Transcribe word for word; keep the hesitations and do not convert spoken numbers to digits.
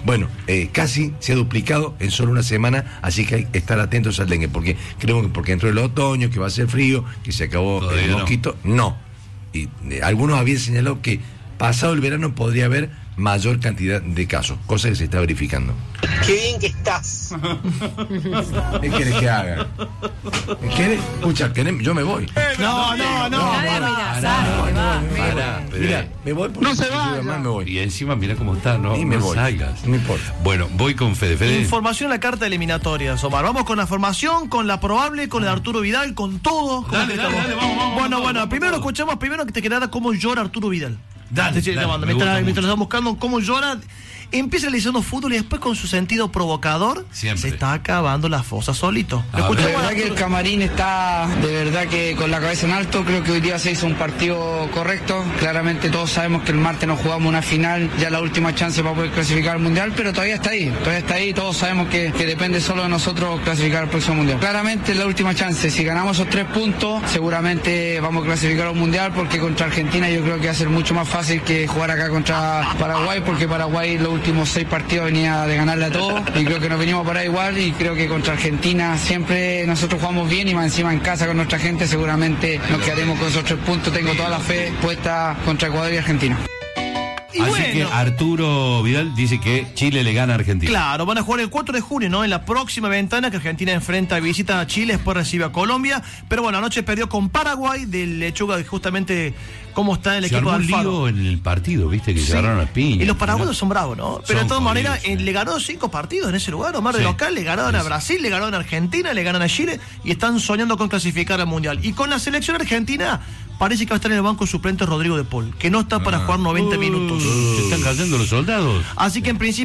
Bueno, eh, casi se ha duplicado en solo una semana, así que hay que estar atentos al dengue, porque creo que porque entró el otoño, que va a ser frío, que se acabó Todavía el mosquito. No. no. Y eh, algunos habían señalado que pasado el verano podría haber mayor cantidad de casos, cosa que se está verificando. Qué bien que estás. ¿Qué quieres que haga? ¿Quieres? Escucha, ¿querés? Yo me voy. No, no, no. Mira, me voy porque no se va. Me voy. Y encima mira cómo está, no, y me no voy. salgas. No importa. Bueno, voy con Fede. Fede. Información en la carta eliminatoria, Omar. Vamos con la formación, con la probable, con el de Arturo Vidal, con todo. Dale, dale, dale, vamos, vamos. Bueno, vamos, bueno, vamos, primero vamos. escuchamos primero que te quedara cómo llora Arturo Vidal. Dale, sí, dale, mientras, mientras, mientras estamos buscando cómo llora, empieza leyendo fútbol y después con su sentido provocador Siempre. se está acabando la fosa solito. A ver. De verdad que el camarín está de verdad que con la cabeza en alto. Creo que hoy día se hizo un partido correcto. Claramente todos sabemos que el martes nos jugamos una final, ya la última chance para poder clasificar al mundial, pero todavía está ahí, todavía está ahí. Todos sabemos que, que depende solo de nosotros clasificar al próximo mundial. Claramente es la última chance. Si ganamos esos tres puntos, seguramente vamos a clasificar al mundial, porque contra Argentina yo creo que va a ser mucho más fácil que jugar acá contra Paraguay, porque Paraguay los últimos seis partidos venía de ganarle a todos y creo que nos venimos a parar igual, y creo que contra Argentina siempre nosotros jugamos bien y más encima en casa con nuestra gente seguramente nos quedaremos con esos tres puntos. Tengo toda la fe puesta contra Ecuador y Argentina. Y Así bueno, que Arturo Vidal dice que Chile le gana a Argentina. Claro, van a jugar el cuatro de junio, ¿no? En la próxima ventana que Argentina enfrenta, visita a Chile, después recibe a Colombia. Pero bueno, anoche perdió con Paraguay, del Lechuga, justamente cómo está el Se equipo armó de un Alfaro. lío en el partido, viste, que Sí. se agarraron las piñas. Y los paraguayos son bravos, ¿no? Pero Son de todas maneras, jodidos, eh, sí. le ganó cinco partidos en ese lugar, Omar, de Sí. local, le ganaron Sí, a sí. Brasil, le ganaron a Argentina, le ganaron a Chile y están soñando con clasificar al Mundial. Y con la selección argentina, parece que va a estar en el banco suplente Rodrigo de Paul, que no está para Ah. jugar noventa Uh, minutos. Se están cayendo los soldados. Así que en principio